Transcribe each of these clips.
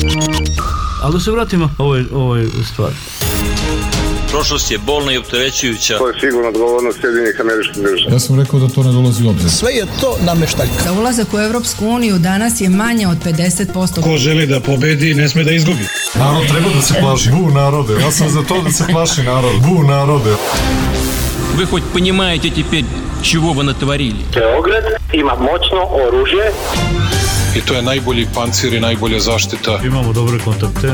Ali da se vratimo ovoj stvari. Prošlost je bolna i opterećujuća. To je sigurno odgovornost Sjedinjenih Američkih Država. Ja sam rekao da to ne dolazi u obzir. Sve je to nameštaljka. Za ulazak u Evropsku uniju danas je manje od 50%. Ko želi da pobedi, ne sme da izgubi. Narod treba da se plaši. Bu narode. Ja sam za to da se plaši narod. Bu narode. Вы хоть понимаете теперь, чего вы натворили? Beograd ima moćno oružje. I to je najbolji pancir i najbolja zaštita. Imamo dobre kontakte.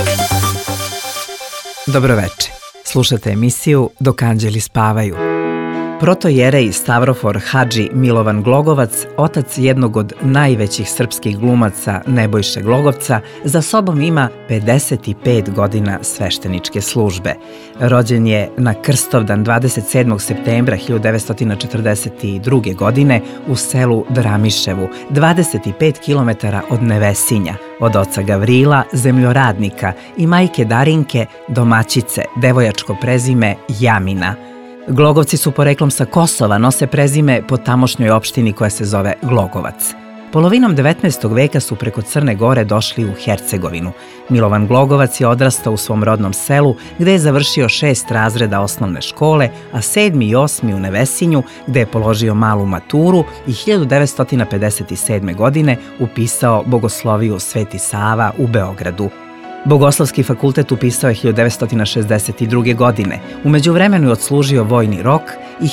Dobroveče. Slušate emisiju Dok anđeli spavaju. Protojerej Stavrofor Hadži Milovan Glogovac, otac jednog od najvećih srpskih glumaca Nebojše Glogovca, za sobom ima 55 godina svešteničke službe. Rođen je na Krstovdan 27. septembra 1942. godine u selu Dramiševu, 25 km od Nevesinja, od oca Gavrila, zemljoradnika, i majke Darinke, domaćice, devojačko prezime Jamina. Glogovci su poreklom sa Kosova, nose prezime po tamošnjoj opštini koja se zove Glogovac. Polovinom 19. veka su preko Crne Gore došli u Hercegovinu. Milovan Glogovac je odrastao u svom rodnom selu, gde je završio 6 razreda osnovne škole, a 7. i 8. u Nevesinju, gde je položio malu maturu i 1957. godine upisao Bogosloviju Sveti Sava u Beogradu. Bogoslovski fakultet upisao je 1962. godine. U međuvremenu je odslužio vojni rok i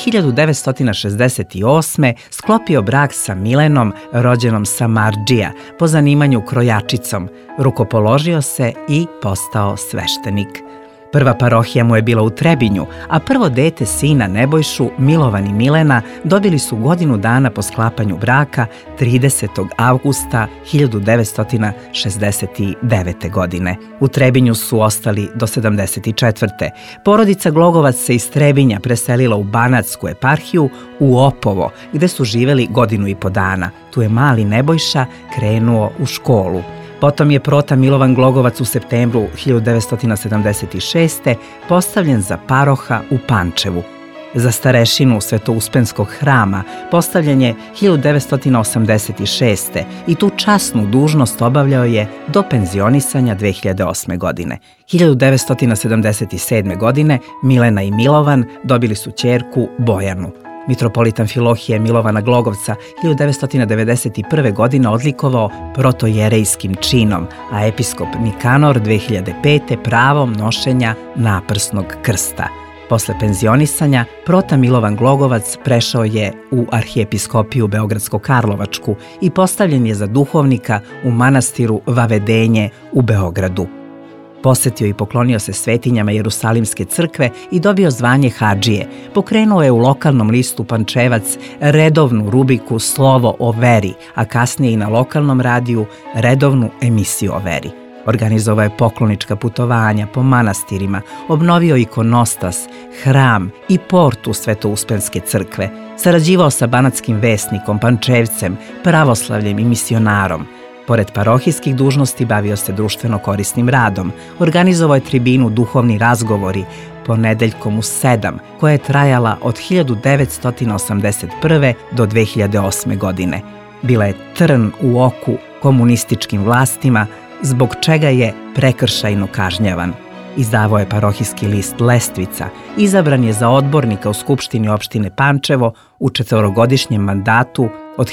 1968. sklopio brak sa Milenom, rođenom Samardžija, po zanimanju krojačicom. Rukopoložio se i postao sveštenik. Prva parohija mu je bila u Trebinju, a prvo dete sina Nebojšu, Milovan i Milena, dobili su godinu dana po sklapanju braka 30. avgusta 1969. godine. U Trebinju su ostali do 74. Porodica Glogovac se iz Trebinja preselila u Banatsku eparhiju, u Opovo, gde su živeli godinu i po dana. Tu je mali Nebojša krenuo u školu. Potom je prota Milovan Glogovac u septembru 1976. postavljen za paroha u Pančevu. Za starešinu Svetouspenskog hrama postavljen je 1986. i tu časnu dužnost obavljao je do penzionisanja 2008. godine. 1977. godine Milena i Milovan dobili su ćerku Bojanu. Mitropolitan Filohije Milovana Glogovca 1991. godine odlikovao protojerejskim činom, a episkop Nikanor 2005. pravom nošenja naprsnog krsta. Posle penzionisanja, prota Milovan Glogovac prešao je u arhijepiskopiju Beogradsko-Karlovačku i postavljen je za duhovnika u manastiru Vavedenje u Beogradu. Posetio i poklonio se svetinjama Jerusalimske crkve i dobio zvanje hadžije. Pokrenuo je u lokalnom listu Pančevac redovnu rubriku Slovo o veri, a kasnije i na lokalnom radiju redovnu emisiju o veri. Organizovao je poklonička putovanja po manastirima, obnovio ikonostas, hram i portu Svetouspenske crkve, sarađivao sa banatskim vesnikom, Pančevcem, pravoslavljem i misionarom. Pored parohijskih dužnosti bavio se društveno korisnim radom. Organizovao je tribinu Duhovni razgovori ponedeljkom u 7, koja je trajala od 1981. do 2008. godine. Bila je trn u oku komunističkim vlastima, zbog čega je prekršajno kažnjavan. Izdavao je parohijski list Lestvica, izabran je za odbornika u Skupštini opštine Pančevo u 4-godišnjem mandatu od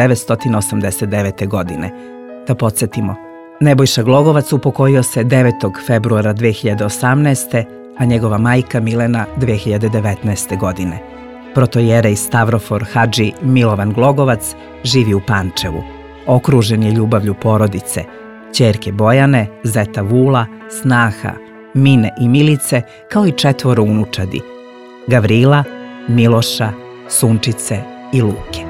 1989. godine. Da podsjetimo, Nebojša Glogovac upokojio se 9. februara 2018. a njegova majka Milena 2019. godine. Protojerej Stavrofor Hadži Milovan Glogovac živi u Pančevu. Okružen je ljubavlju porodice, ćerke Bojane, zeta Vula, snaha Mine i Milice, kao i 4 unučadi, Gavrila, Miloša, Sunčice i Luke.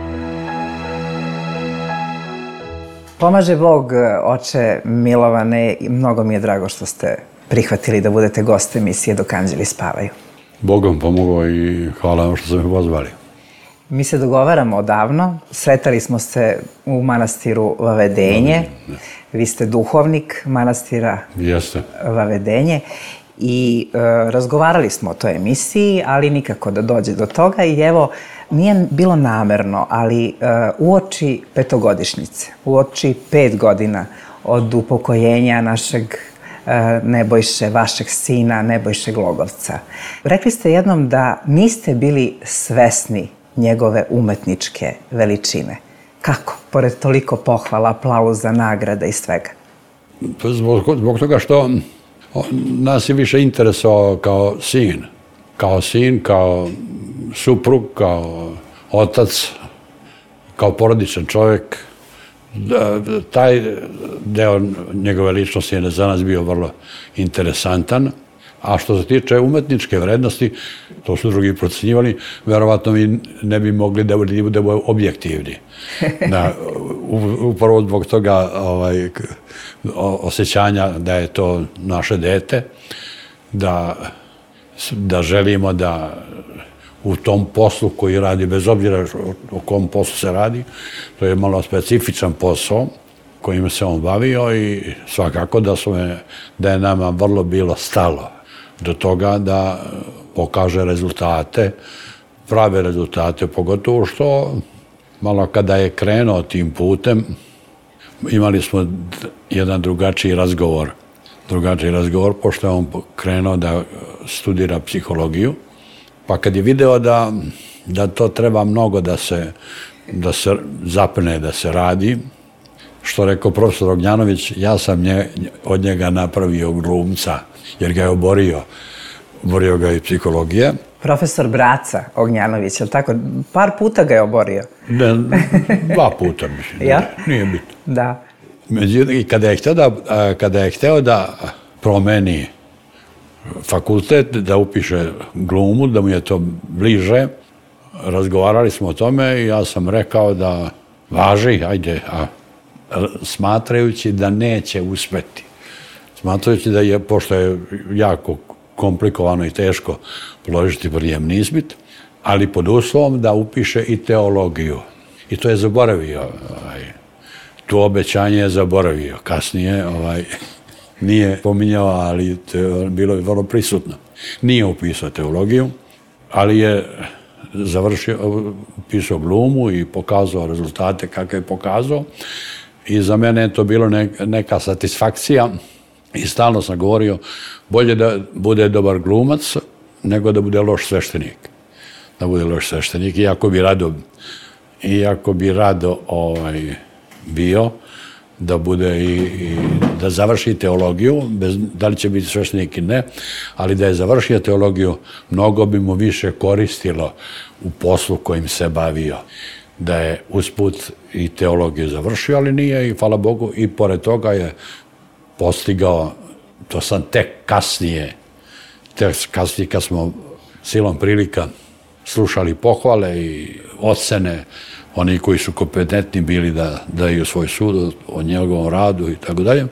Pomaže Bog, oče Milovane, mnogo mi je drago što ste prihvatili da budete gost emisije Dok anđeli spavaju. Bog vam pomogao i hvala vam što ste me pozvali. Mi se dogovaramo odavno, sretali smo se u manastiru Vavedenje. Vi ste duhovnik manastira Vavedenje i razgovarali smo o toj emisiji, ali nikako da dođe do toga i evo, nije bilo namerno, ali uoči 5-godišnjice, uoči 5 godina od upokojenja našeg Nebojše, vašeg sina Nebojše Glogovca. Rekli ste jednom da niste bili svesni njegove umetničke veličine. Kako? Pored toliko pohvala, aplauza, nagrada i svega. Zbog toga što nas je više interesovao kao sin. Kao sin, kao suprug, kao otac, kao porodičan čovjek. Taj deo njegove ličnosti je za nas bio vrlo interesantan. A što se tiče umetničke vrednosti, to su drugi procenjivali, verovatno mi ne bi mogli da budemo objektivni. Upravo zbog toga osjećanja da je to naše dete, da želimo da u tom poslu koji radi, bez obzira o kom poslu se radi, to je malo specifičan posao kojim se on bavio i svakako da je nama vrlo bilo stalo do toga da pokaže rezultate, prave rezultate, pogotovo što malo kada je krenuo tim putem, imali smo jedan drugačiji razgovor, pošto je on krenuo da studira psihologiju, pa kad je video da to treba mnogo da se zapne, da se radi, što rekao profesor Ognjanović, ja sam od njega napravio glumca, jer ga je oborio ga i psihologija. Profesor Braca Ognjanović, je li tako? Par puta ga je oborio. Ne, 2 puta, mislim. Ja? Nije bitno. Da. Međutim, kada je hteo da promeni fakultet, da upiše glumu, da mu je to bliže, razgovarali smo o tome i ja sam rekao da važi, ajde, smatrajući da neće uspeti. Smatrajući da je, pošto je jako komplikovano i teško položiti prijemni ispit, ali pod uslovom da upiše i teologiju. I to je zaboravio. To obećanje je zaboravio. Kasnije nije pominjao, ali bilo je vrlo prisutno. Nije upisao teologiju, ali je upisao glumu i pokazao rezultate kakve je pokazao. I za mene je to bilo neka satisfakcija i stalno sam govorio bolje da bude dobar glumac nego da bude loš sveštenik. Da bude loš sveštenik, iako bi rado bio da bude da završi teologiju, da li će biti sveštenik ili ne, ali da je završio teologiju, mnogo bi mu više koristilo u poslu kojim se bavio. Da je usput i teologiju završio, ali nije i hvala Bogu i pored toga je postigao, to sam tek kasnije kad smo silom prilika slušali pohvale i ocene, oni koji su kompetentni bili da daju svoj sud o njegovom radu i tako dalje,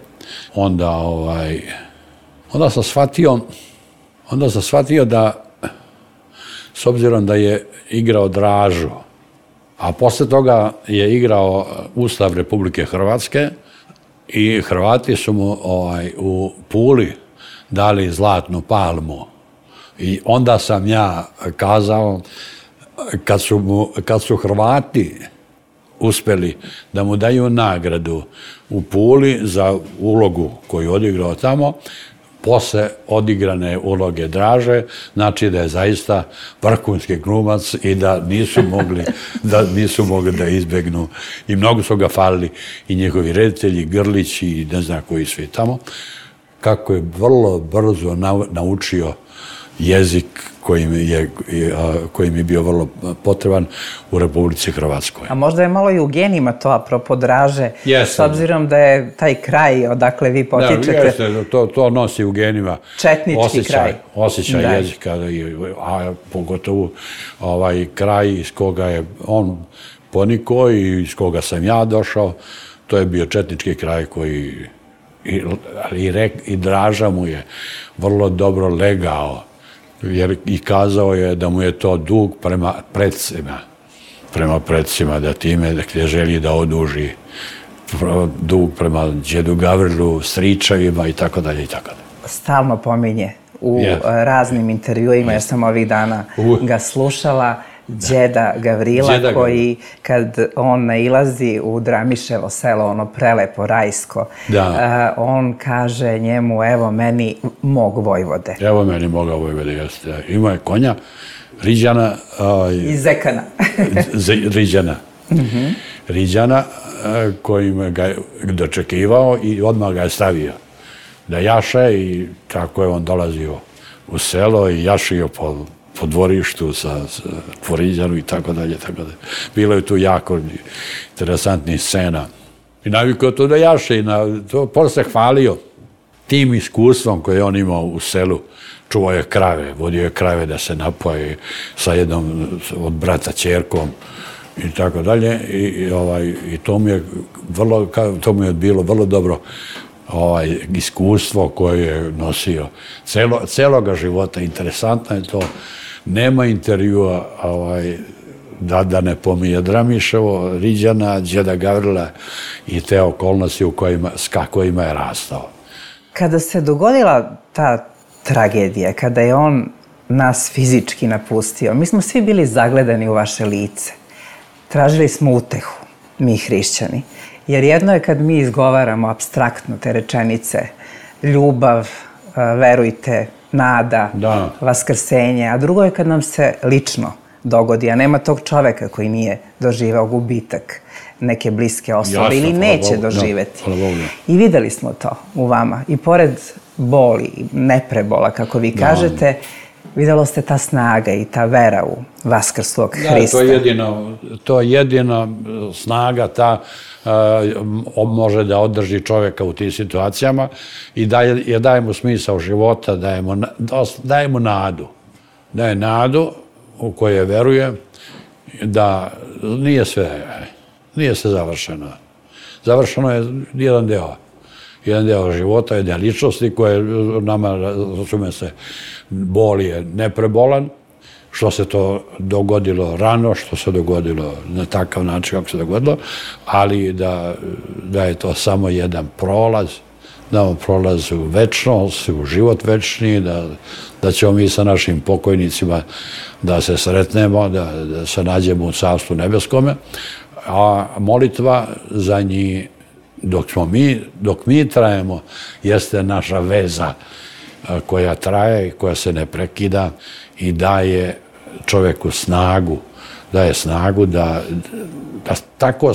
onda sam shvatio da, s obzirom da je igrao Dražu, a posle toga je igrao Ustav Republike Hrvatske i Hrvati su mu u Puli dali zlatnu palmu. I onda sam ja kazao, kad su Hrvati uspeli da mu daju nagradu u Puli za ulogu koju odigrao tamo, posle odigrane uloge Draže, znači da je zaista vrhunski glumac i da nisu mogli da izbegnu. I mnogo su ga falili i njihovi reditelji, Grlić i ne znam koji svi tamo, kako je vrlo brzo naučio jezik koji mi je bio vrlo potreban u Republici Hrvatskoj. A možda je malo i u genima to, apropo Draže, s obzirom da je taj kraj odakle vi potičete. Jeste, to nosi u genima. Četnički kraj. Osjećaj jezika, a pogotovo kraj iz koga je on ponikao i iz koga sam ja došao, to je bio četnički kraj koji i Draža mu je vrlo dobro legao, jer i kazao je da mu je to dug prema predsima, da time gdje želi da oduži dug prema djedu Gavrilu, stričevima i tako dalje i tako dalje. Stalno pominje u raznim intervjuima, jer sam ovih dana ga slušala, Đeda Gavrila, Đeda koji kad on nailazi u Dramiševo selo, ono prelepo, rajsko, on kaže njemu, evo meni mog vojvode. Evo meni moga vojvode, jeste. Ima je konja, Riđana. Iz Zekana. Riđana. Riđana, kojim ga je dočekivao i odmah ga je stavio da jaše i tako je on dolazio u selo i jašio po dvorištu po Riđanu i tako dalje. Bilo je tu jako interesantnih scena. I navikao to da jaše i posle hvalio tim iskustvom koje on imao u selu. Čuvao je krave, vodio je krave da se napoje sa jednom od brata ćerkom i tako dalje. I to mu je bilo vrlo dobro iskustvo koje je nosio celoga života. Interesantno je to. Nema intervjua da ne pominje Dramiševo, Riđana, Đeda Gavrila i te okolnosti s kojima je rastao. Kada se dogodila ta tragedija, kada je on nas fizički napustio, mi smo svi bili zagledani u vaše lice. Tražili smo utehu, mi hrišćani. Jer jedno je kad mi izgovaramo apstraktno te rečenice, ljubav, verujte, nada, vaskrsenje, a drugo je kad nam se lično dogodi, a nema tog čoveka koji nije doživeo gubitak neke bliske osobe ili neće doživeti. I videli smo to u vama. I pored boli, neprebola, kako vi kažete, videlo ste ta snaga i ta vera u vaskrslog Hrista. To je jedina snaga, ta može da održi čoveka u tim situacijama i daje mu smisao života, daje mu nadu. Daje nadu u koje veruje da nije sve završeno. Završeno je jedan deo života, jedne ličnosti koje nama, razume se, bol je neprebolan, što se to dogodilo rano, što se dogodilo na takav način kako se dogodilo, ali da je to samo jedan prolaz u večnost, u život večni, da ćemo mi sa našim pokojnicima da se sretnemo, da se nađemo u Carstvu nebeskome, a molitva za njih dok mi trajemo jeste naša veza koja traje i koja se ne prekida i daje čoveku snagu, da tako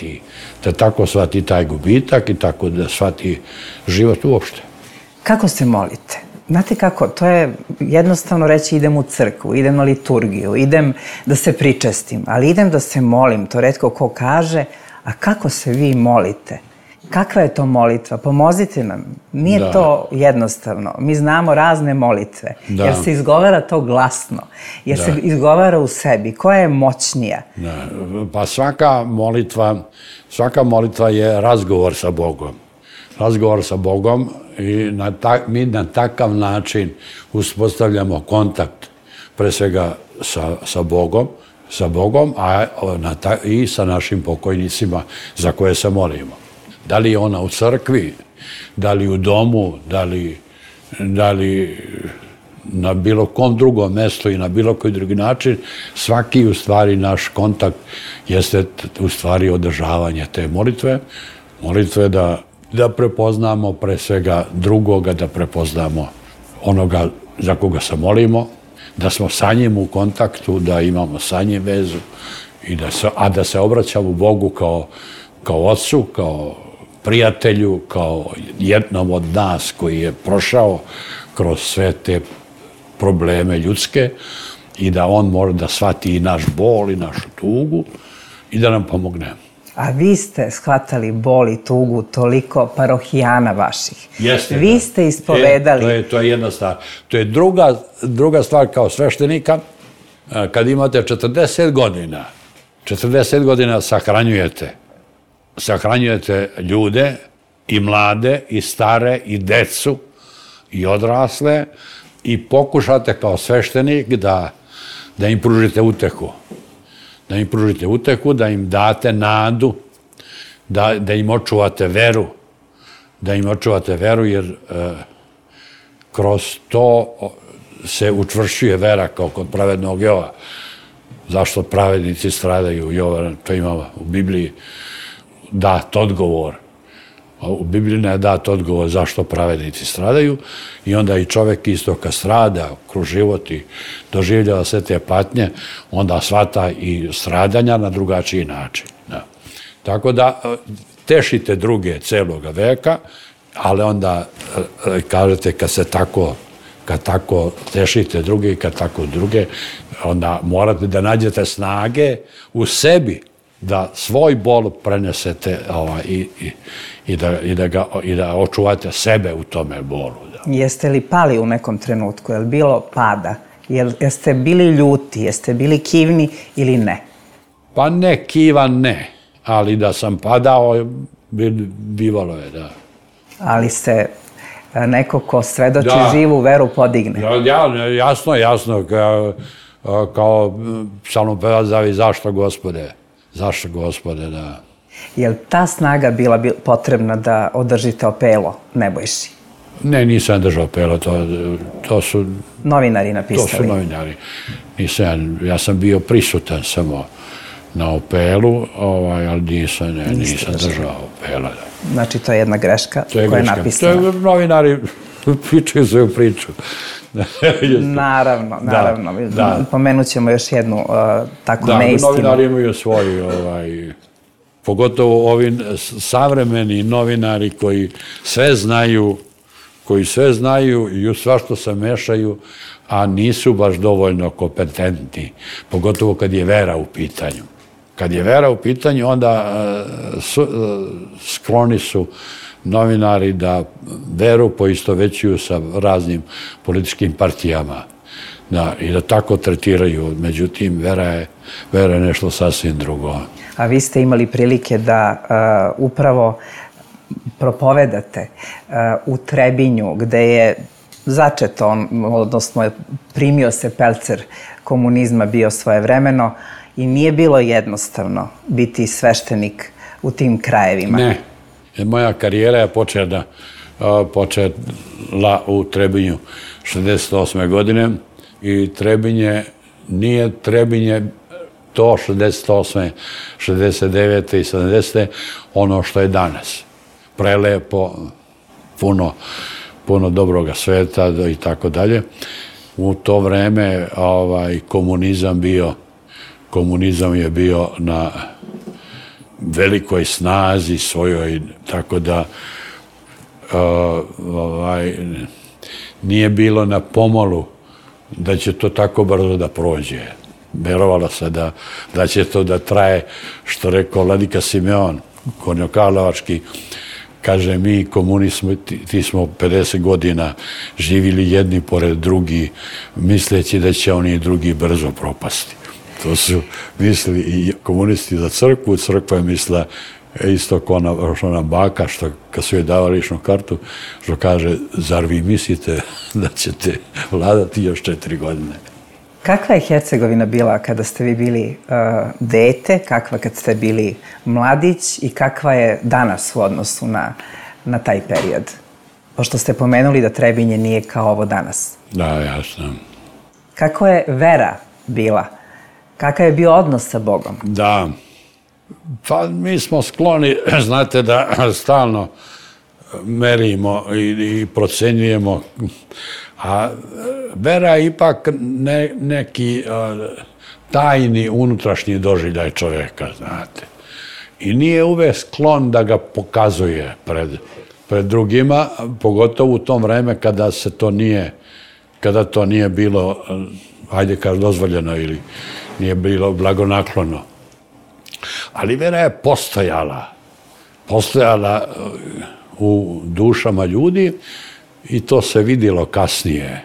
shvati taj gubitak i tako da shvati život uopšte. Kako se molite? Znate kako, to je jednostavno reći idem u crkvu, idem na liturgiju, idem da se pričestim, ali idem da se molim, to retko ko kaže, a kako se vi molite? Kakva je to molitva? Pomozite nam. Nije to jednostavno. Mi znamo razne molitve, jer se izgovara to glasno, jer se izgovara u sebi. Koja je moćnija? Pa svaka molitva je razgovor sa Bogom. Razgovor sa Bogom i mi na takav način uspostavljamo kontakt pre svega sa Bogom, a i sa našim pokojnicima za koje se molimo. Da li je ona u crkvi, da li u domu, da li na bilo kom drugom mestu i na bilo koji drugi način, svaki u stvari naš kontakt jeste u stvari održavanje te molitve. Molitve da prepoznamo pre svega drugoga, da prepoznamo onoga za koga se molimo, da smo sa njim u kontaktu, da imamo sa njim vezu, a da se obraćamo Bogu kao ocu, kao prijatelju, kao jednom od nas koji je prošao kroz sve te probleme ljudske i da on mora da shvati i naš bol i našu tugu i da nam pomogne. A vi ste shvatali bol i tugu toliko parohijana vaših. Jeste. Vi ste ispovedali. To je jedna stvar. To je druga stvar kao sveštenika. Kad imate 40 godina sahranjujete ljude, i mlade, i stare, i decu, i odrasle, i pokušate kao sveštenik da im pružite utehu. Da im date nadu, da im očuvate veru, jer kroz to se učvršćuje vera kao kod pravednog Jova. Zašto pravednici stradaju? Jovan, to ima u Bibliji dat odgovor. U Bibliji ne je dat odgovor zašto pravednici stradaju i onda i čovjek isto kad strada kroz život i doživljava sve te patnje, onda shvata i stradanja na drugačiji način. Da. Tako da tešite druge celoga veka, ali onda kažete kad tako tešite druge i kad tako druge, onda morate da nađete snage u sebi da svoj bol prenesete i da očuvate sebe u tome bolu. Da. Jeste li pali u nekom trenutku? Je li bilo pada? Jeste bili ljuti? Jeste bili kivni ili ne? Pa ne kivan, ne. Ali da sam padao, bivalo je, da. Ali se neko ko svedoči živu veru podigne. Jasno, kao psalmopevac zavi zašto Gospode, da. Je li ta snaga bila potrebna da održite opelo Nebojši? Ne, nisam držao opelo, to su... Novinari napisali? To su novinari. Ja sam bio prisutan samo na opelu, ali nisam držao opela. Znači, to je jedna greška koja je napisana. Novinari pričaju svoju priču. Naravno. Pomenut ćemo još jednu takvu neistinu. Novinari imaju svoju, pogotovo ovi savremeni novinari koji sve znaju i u svašta se mešaju, a nisu baš dovoljno kompetentni, pogotovo kad je vera u pitanju. Kad je vera u pitanju, onda skloni su novinari da veru poistovećuju sa raznim političkim partijama i da tako tretiraju. Međutim, vera je nešto sasvim drugo. A vi ste imali prilike da upravo propovedate u Trebinju, gde je začeto, odnosno primio se pelcer komunizma bio svojevremeno i nije bilo jednostavno biti sveštenik u tim krajevima. Ne. Moja karijera je počela u Trebinju 68. godine i nije Trebinje to 68. 69. i 70. ono što je danas. Prelepo, puno dobroga sveta i tako dalje. U to vreme komunizam je bio na velikoj snazi svojoj, tako da nije bilo na pomolu da će to tako brzo da prođe. Verovalo se da će to da traje, što rekao Vladika Simeon, Konjokarlovački, kaže, mi komunisti, ti smo 50 godina živili jedni pored drugi, misleći da će oni drugi brzo propasti. To su mislili i komunisti za crkvu, crkva je mislila isto kao ona baka, što kad su joj davali ličnu kartu, što kaže, zar vi mislite da ćete vladati još 4 godine? Kakva je Hercegovina bila kada ste vi bili dete, kakva kad ste bili mladić i kakva je danas u odnosu na taj period? Pošto ste pomenuli da Trebinje nije kao ovo danas. Da, jasno. Kako je vera bila? Kakav je bio odnos sa Bogom? Da, pa mi smo skloni, znate, da stalno merimo i procenjujemo, a vera je ipak neki tajni unutrašnji doživljaj čovjeka, znate. I nije uvek sklon da ga pokazuje pred drugima, pogotovo u tom vreme kada to nije bilo, hajde kaži, dozvoljeno ili nije bilo blagonaklono. Ali vera je postojala u dušama ljudi i to se vidjelo kasnije.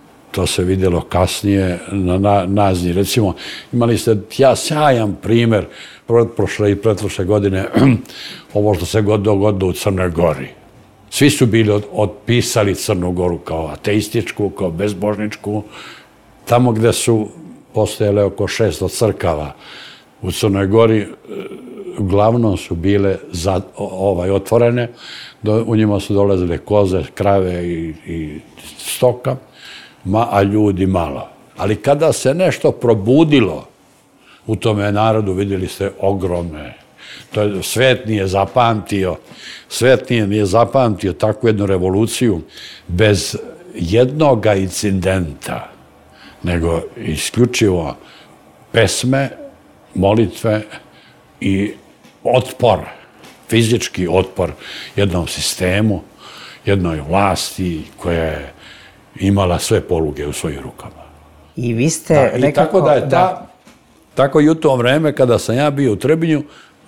Na nazni. Recimo, imali ste sjajan primjer prošle i pretprošle godine ovo što se dogodilo u Crnoj Gori. Svi su bili otpisali Crnu Goru kao ateističku, kao bezbožničku. Tamo gde su postojale oko 600 crkava u Crnoj Gori, uglavnom su bile otvorene, u njima su dolazile koze, krave i stoka, a ljudi malo. Ali kada se nešto probudilo u tome narodu, vidjeli ste, ogromne. Svet nije zapamtio takvu jednu revoluciju bez jednoga incidenta, nego isključivo pesme, molitve i otpor, fizički otpor jednom sistemu, jednoj vlasti koja je imala sve poluge u svojim rukama. I vi ste nekako... Tako i u to vreme kada sam ja bio u Trebinju,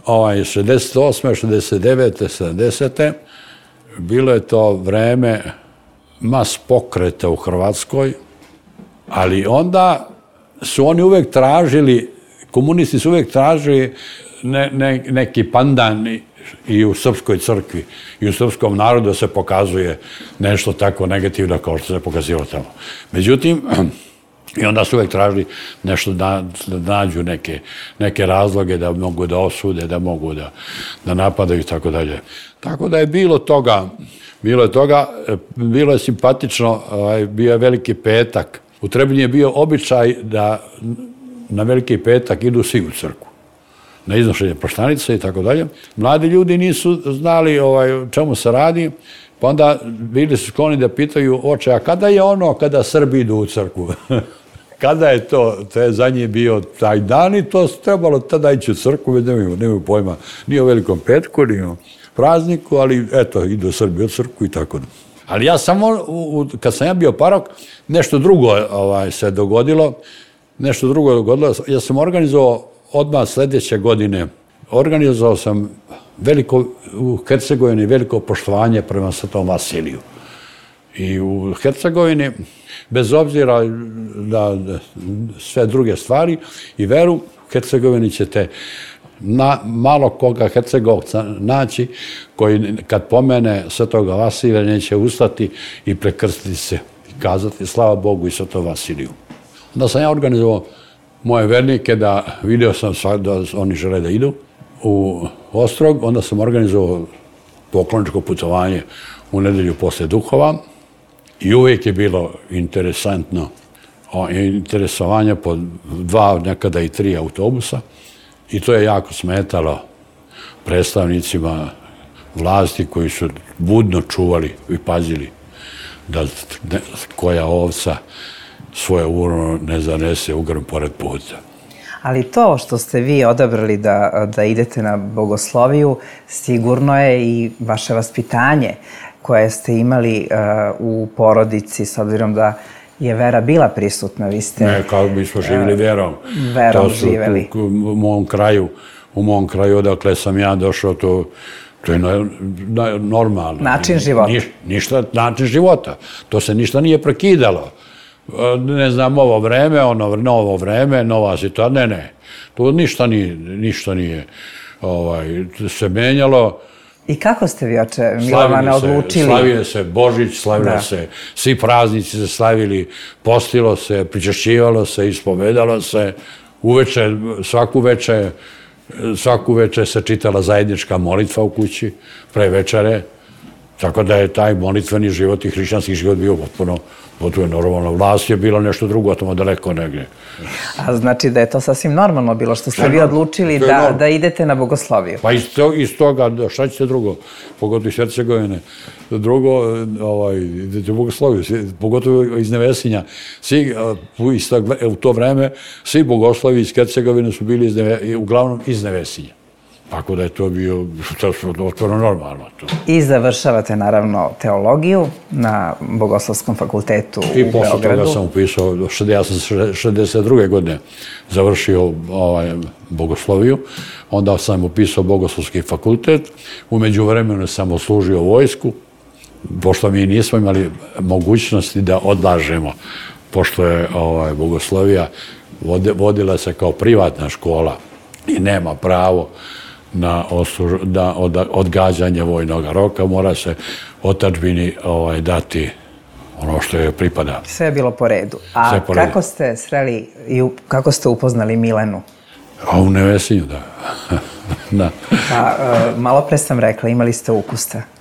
68. 69. 70. bilo je to vreme mas pokreta u Hrvatskoj, ali onda su oni uvek tražili, komunisti su uvek tražili neki pandan i u srpskoj crkvi i u srpskom narodu se pokazuje nešto tako negativno kao što se pokazivalo tamo. Međutim, i onda su uvek tražili nešto da nađu neke razloge da mogu da osude, da mogu da napadaju i tako dalje. Tako da je bilo toga, bilo je simpatično, bio je Veliki petak. U Trebinju je bio običaj da na Veliki petak idu svi u crkvu, na iznošenje proštanice i tako dalje. Mladi ljudi nisu znali čemu se radi, pa onda bili su skloni da pitaju oče, a kada je ono kada Srbi idu u crkvu? Kada je to je za njih bio taj dan i to trebalo tada ići u crkvu, nemaju pojma, ni o Velikom petku, ni o prazniku, ali eto, idu Srbi u crkvu i tako. Ali ja samo, kad sam ja bio parok, nešto drugo se dogodilo, ja sam organizovao odmah sljedeće godine, organizovao sam u Hercegovini veliko poštovanje prema Svetom Vasiliju. I u Hercegovini, bez obzira na sve druge stvari i veru, u Hercegovini ćete malo koga Hercegovca naći koji kad pomene Svetoga Vasilija neće ustati i prekrstiti se i kazati slava Bogu i Svetom Vasiliju. Onda sam ja organizovao moje vernike da vidio sam da oni žele da idu u Ostrog, onda sam organizovao pokloničko putovanje u nedelju posle Duhova i uvijek je bilo interesantno interesovanje po 2, nekada i 3 autobusa i to je jako smetalo predstavnicima vlasti koji su budno čuvali i pazili da koja ovca svoje urno ne zanese u grm pored puta. Ali to što ste vi odabrali da idete na bogosloviju, sigurno je i vaše vaspitanje koje ste imali u porodici, s obzirom da je vera bila prisutna. Vi ste... Ne, kao bi smo živjeli verom. Verom živjeli. U mom kraju odakle sam ja došao, to je normalno. Način života. Način života. To se ništa nije prekidalo. Ne znam, ovo vreme, novo vreme, nova situacija, ne. To ništa nije se menjalo. I kako ste vi, oče Milovane, odlučili? Slavio se Božić, slavio se, svi praznici se slavili, postilo se, pričešćivalo se, ispovedalo se, svaku večer se čitala zajednička molitva u kući, pre večere, tako da je taj molitveni život i hrišćanski život bio potpuno normalno. Vlast je bilo nešto drugo, tamo daleko negdje. A znači da je to sasvim normalno bilo što ste vi odlučili da idete na bogosloviju? Pa iz toga, šta ćete drugo, pogotovo iz Hercegovine, drugo, idete u bogosloviju, pogotovo iz Nevesinja. U to vreme svi bogoslovi iz Hercegovine su bili uglavnom iz Nevesinja. Tako da je to bio otvoreno normalno. I završavate naravno teologiju na Bogoslovskom fakultetu u Beogradu. I posle toga sam upisao, ja sam 62. godine završio bogosloviju, onda sam upisao Bogoslovski fakultet, u međuvremenu sam odslužio vojsku, pošto mi nismo imali mogućnosti da odlažemo, pošto je bogoslovija vodila se kao privatna škola i nema pravo na odgađanje vojnog roka, mora se otadžbini dati ono što je pripada. Sve je bilo po redu. A kako ste sreli i kako ste upoznali Milenu? U Nevesinju, da. Malo pre sam rekla, imali ste ukusa.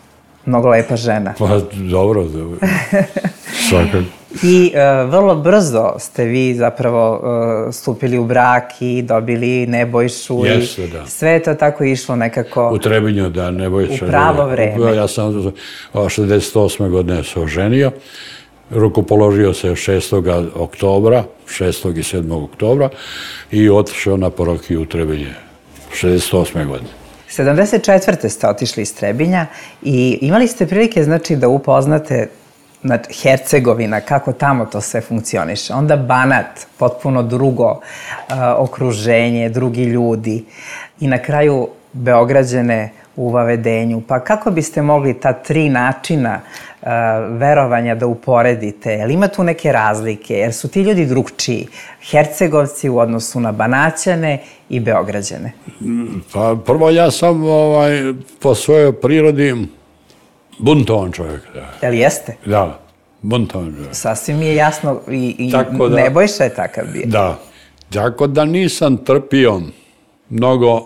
Mnogo lepa žena. Pa dobro. Svakako. I vrlo brzo ste vi zapravo stupili u brak i dobili Nebojšu. Jeste, da. Sve je to tako išlo nekako... U Trebinju, da, Nebojša. U pravo vreme. Ja sam 68. godine se oženio. Rukopoložio se 6. oktobra, 6. i 7. oktobra i otišao na parokiju u Trebinje 68. godine. 74. ste otišli iz Trebinja i imali ste prilike, znači, da upoznate Hercegovina, kako tamo to sve funkcioniše. Onda Banat, potpuno drugo okruženje, drugi ljudi i na kraju Beograđane u Vavedenju. Pa kako biste mogli ta 3 načina verovanja da uporedite? Jel ima tu neke razlike? Jer su ti ljudi drugčiji? Hercegovci u odnosu na Banaćane i Beograđane. Pa prvo ja sam po svojoj prirodi buntovan čovjek. Jel jeste? Da, buntovan čovjek. Sasvim mi je jasno i Nebojša je takav bio. Da, tako da nisam trpio mnogo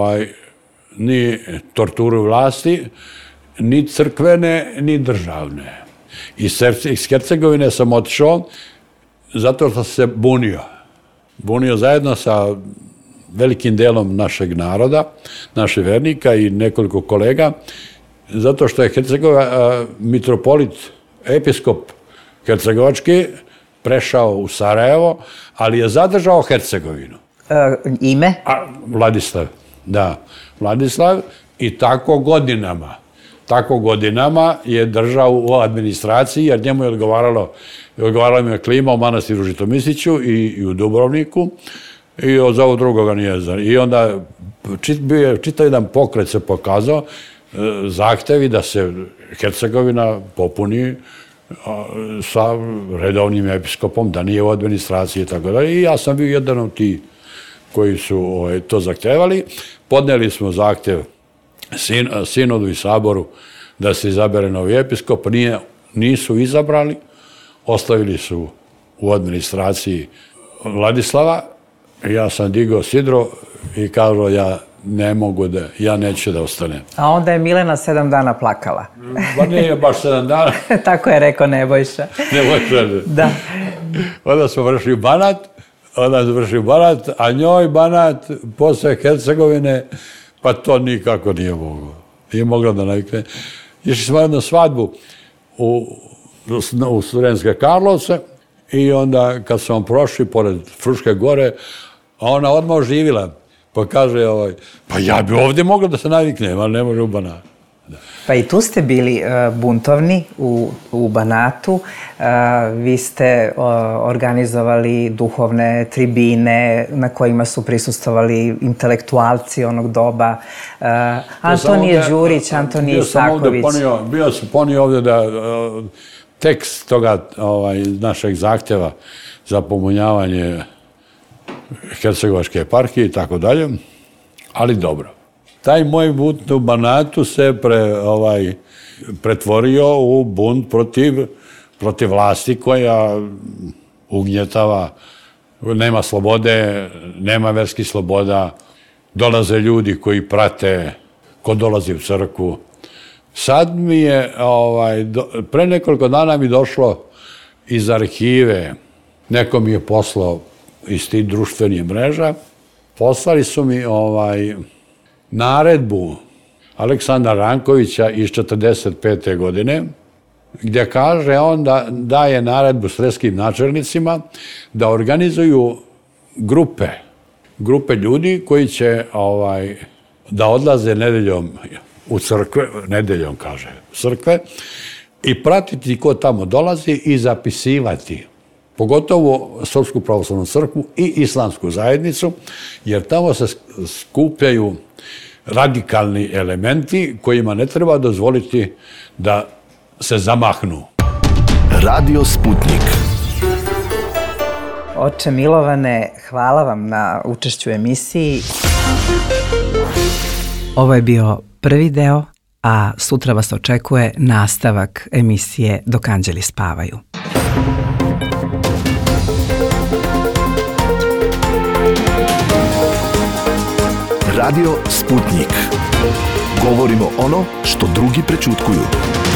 ni torturu vlasti, ni crkvene, ni državne. Iz Hercegovine sam otišao zato što se bunio. Bunio zajedno sa velikim delom našeg naroda, naših vernika i nekoliko kolega, zato što je mitropolit, episkop hercegovački, prešao u Sarajevo, ali je zadržao Hercegovinu. Ime? Vladislav, da. Vladislav i tako godinama je držao u administraciji, jer njemu je odgovaralo mi je klima u manastiru Žitomisliću i u Dubrovniku i od ovog drugoga nije znao. I onda čitav jedan pokret se pokazao, zahtevi da se Hercegovina popuni sa redovnim episkopom, da nije u administraciji i tako dalje. I ja sam bio jedan od tih koji su to zahtevali. Podneli smo zahtev sinodu i saboru da se izabere novi episkop. Nisu izabrali, ostavili su u administraciji Vladislava. Ja sam digao sidro i kazao ja neću da ostanem. A onda je Milena 7 dana plakala. Pa nije baš 7 dana. Tako je rekao Nebojša. Da. Onda smo vršili Banat, a njoj Banat posle Hercegovine, pa to nikako nije moglo. Nije mogla da navikne. Išli smo jednu svadbu u Sremske Karlovce i onda kad smo prošli pored Fruške gore, a ona odmah oživila. Pa kaže, pa ja bi ovdje mogla da se naviknem, ali ne može u Banatu. Pa i tu ste bili buntovni u Banatu. Vi ste organizovali duhovne tribine na kojima su prisustvovali intelektualci onog doba. Antonije Đurić, Antonije Isaković. Bio sam ponio ovdje da tekst toga našeg zahtjeva za popunjavanje Hercegovačke eparhije i tako dalje, ali dobro. Taj moj bunt u Banatu se pretvorio u bunt protiv vlasti koja ugnjetava, nema slobode, nema verskih sloboda, dolaze ljudi koji prate ko dolazi u crkvu. Sad mi je, pre nekoliko dana mi došlo iz arhive, neko mi je poslao iz tih društvenih mreža, poslali su mi naredbu Aleksandra Rankovića iz 1945. godine, gdje kaže on da daje naredbu srpskim načelnicima da organizuju grupe ljudi koji će da odlaze nedeljom u crkve, nedeljom kaže, crkve, i pratiti ko tamo dolazi i zapisivati, pogotovo Srpsku pravoslavnu crkvu i Islamsku zajednicu, jer tamo se skupljaju radikalni elementi kojima ne treba dozvoliti da se zamahnu. Radio Sputnik. Oče Milovane, hvala vam na učešću u emisiji. Ovo je bio prvi deo, a sutra vas očekuje nastavak emisije Dok anđeli spavaju. Radio Sputnik. Govorimo ono što drugi prećutkuju.